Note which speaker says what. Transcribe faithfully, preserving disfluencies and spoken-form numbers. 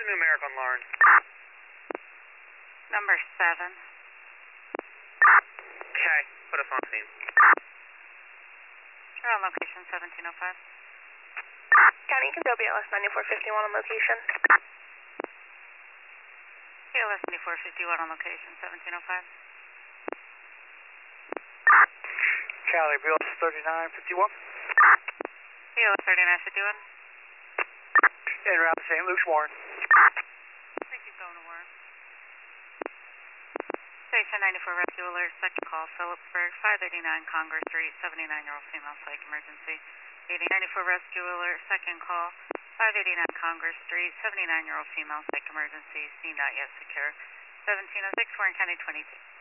Speaker 1: the numeric on Lauren?
Speaker 2: Number seven.
Speaker 1: Okay, put us on scene.
Speaker 2: Sure, on location seventeen oh five.
Speaker 3: County, you can go B L S ninety-four fifty-one on location.
Speaker 2: B L S ninety-four fifty-one on location seventeen oh five.
Speaker 4: Cali, B L S thirty-nine fifty-one.
Speaker 2: B L S thirty-nine fifty-one.
Speaker 4: En route to Saint Luke's, Warren.
Speaker 2: Thank you, going to Warren. Station ninety-four rescue alert, second call, Phillipsburg, five eighty-nine Congress Street, seventy-nine-year-old female psych emergency. eighty ninety-four rescue alert, second call, five eighty-nine Congress Street, seventy-nine-year-old female psych emergency, scene not yet secure. seventeen oh six, Warren County twenty-two.